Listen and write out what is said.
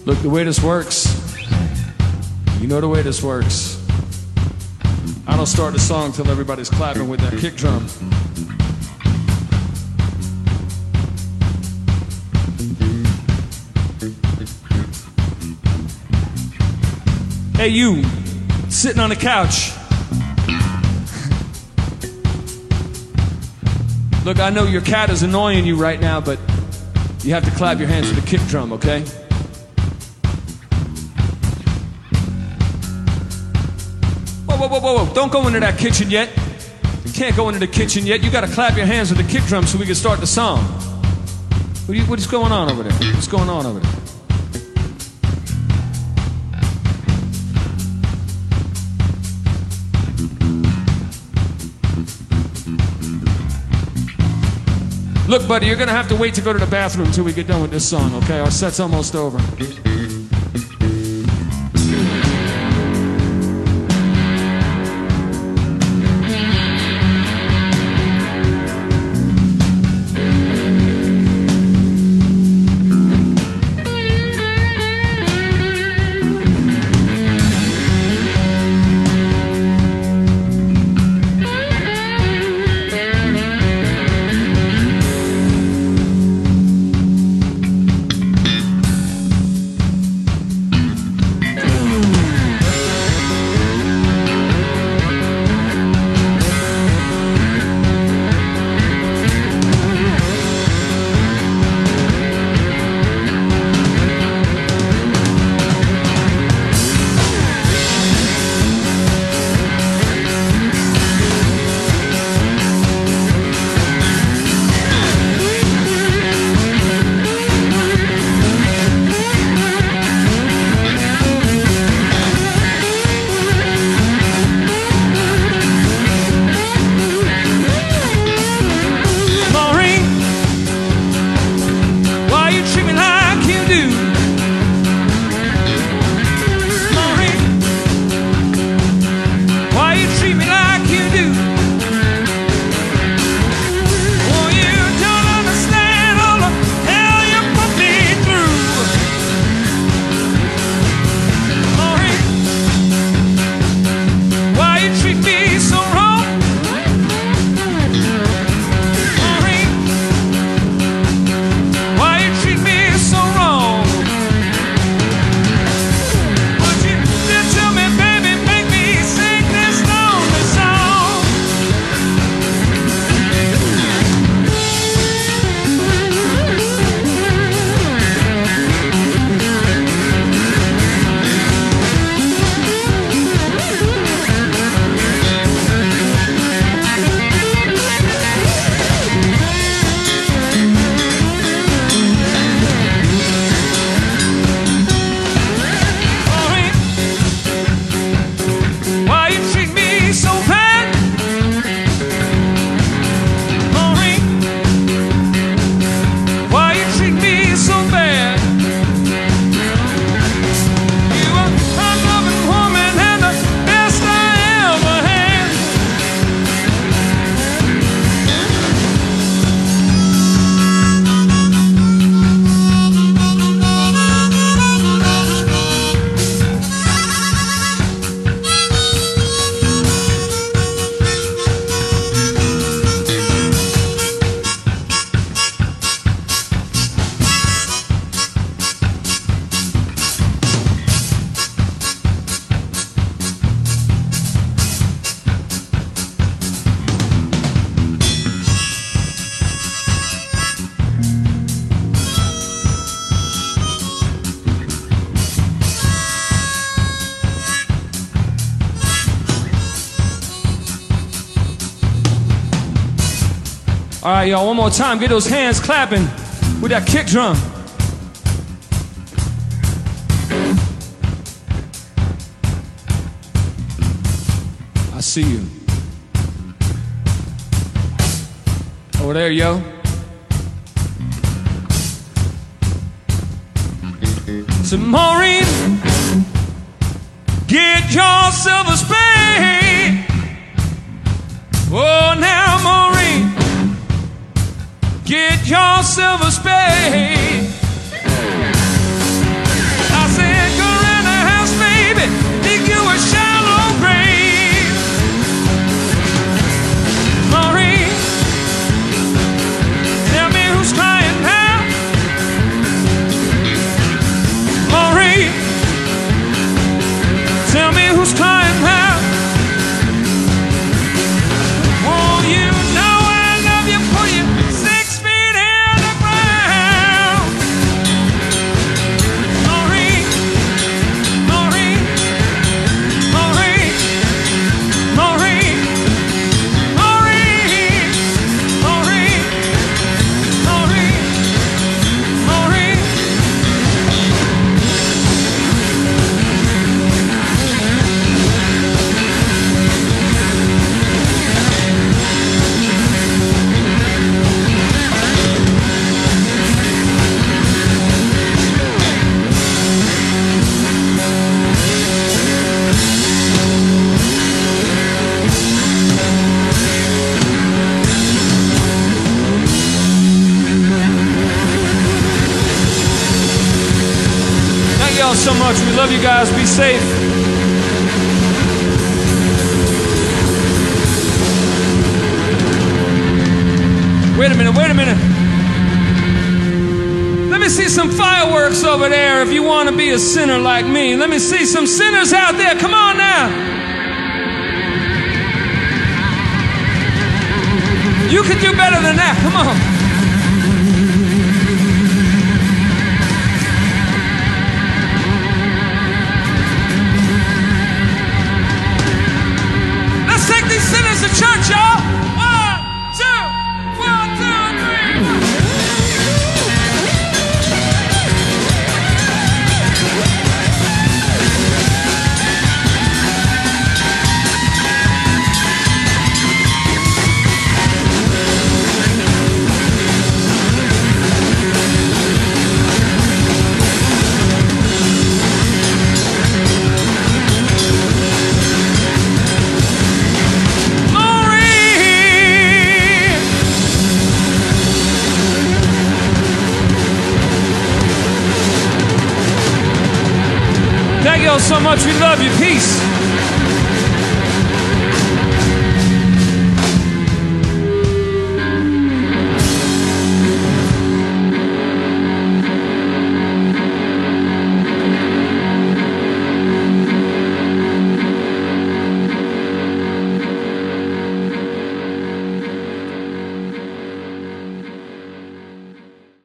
Look, the way this works, you know the way this works. I don't start the song till everybody's clapping with that kick drum. Hey, you, sitting on the couch. Look, I know your cat is annoying you right now, but you have to clap your hands to the kick drum, okay? Whoa, don't go into that kitchen yet. You can't go into the kitchen yet. You gotta clap your hands with the kick drum so we can start the song. What is going on over there? What's going on over there? Look, buddy, you're gonna have to wait to go to the bathroom until we get done with this song, okay? Our set's almost over. All right, y'all, one more time. Get those hands clapping with that kick drum. I see you. Over there, yo. So, Maureen, get yourself a spade. Oh, now, Maureen, get yourself a spade. I angels crying out. Oh, you know I love you, put you 6 feet in the ground. Maureen, Maureen, Maureen, Maureen, Maureen, Maureen, Maureen, Maureen. Thank y'all so much. We love you guys. Be safe. Wait a minute, wait a minute. Let me see some fireworks over there if you want to be a sinner like me. Let me see some sinners out there. Come on now. You can do better than that. Come on. Let's take these sinners to church, y'all. 1, 2, 1, 2, 3. Thank y'all so much. We love you. Peace.